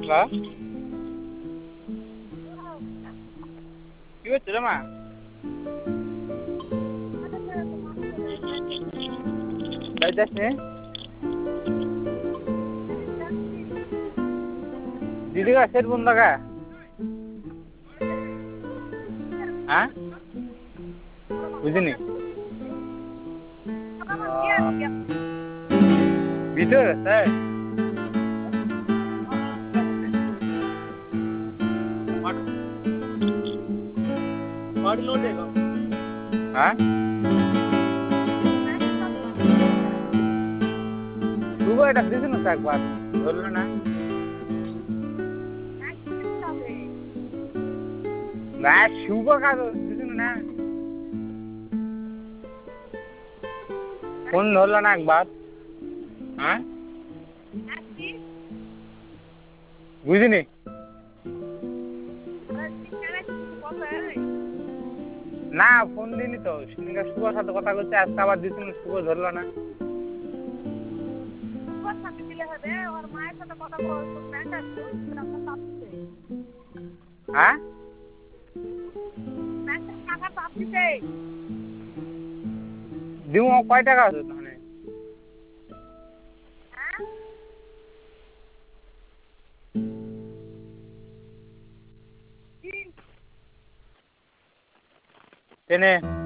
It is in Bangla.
হ্যালো কি হচ্ছে রে মা যাইতেছে দিদি का सेट बंद का हाँ বুঝিনি ভিতর তাই হ্যাঁ শুভ এটা দিছিল তো একবার ধরলো না না শুভ কাজ দিছিল না ফোন ধরলো না একবার হ্যাঁ বুঝিনি না ফোন দিইনি তো সেদিনকে শুভর সাথে কথা বলছে আজকে আবার দিছিল শুভ ধরলো না হ্যাঁ দিউ কয় টাকা আছে তাহলে টেনে